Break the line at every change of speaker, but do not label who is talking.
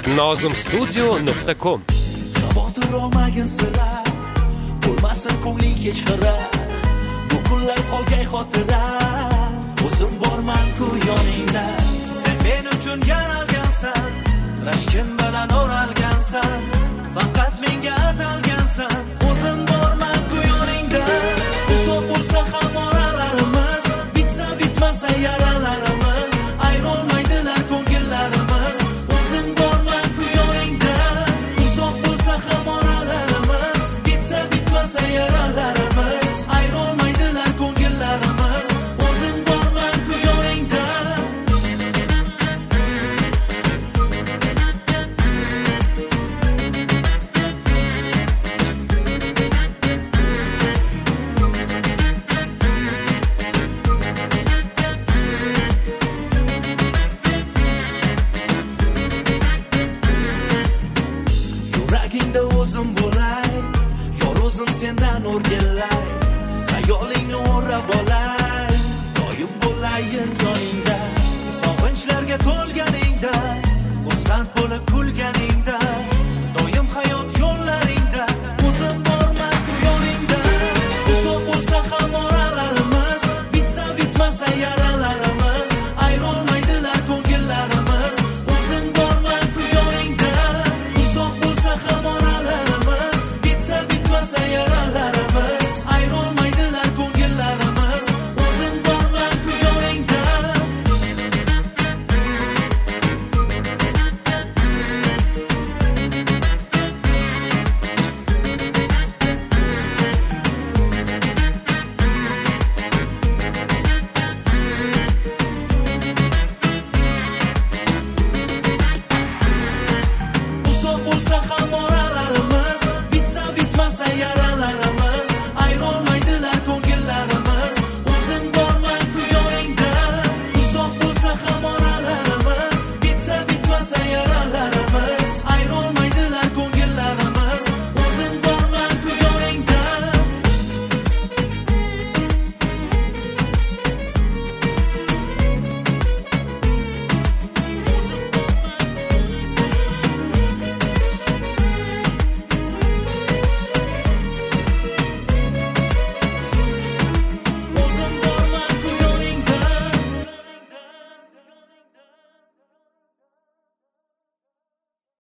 nozimstudio.com.
Xavotir olmagin sira, bo'lmasin ko'ngling hech xira. Bu kunlar qolgay xotira, o'zim borman-ku yoningda. Sen men uchun yaralgansan, rashkim bilan o'ralgansan, faqat menga atalgansan. O'zim borman-ku yoningda. Uzoq bo'lsa ham oralarimiz, bitsa bitmasa yaralarimiz, ayrolmaydilar ko'ngillarimiz. O'zim borman-ku yoningda. Uzoq bo'lsa ham oralarimiz, bitsa bitmasa yaralarimiz, ayrolmaydilar ko'ngillarimiz. O'zim borman-ku yoningda. Yuragingda o'zim bo'lay, yor o'zim sendan o'rgilay, xayolingni o'rab ol.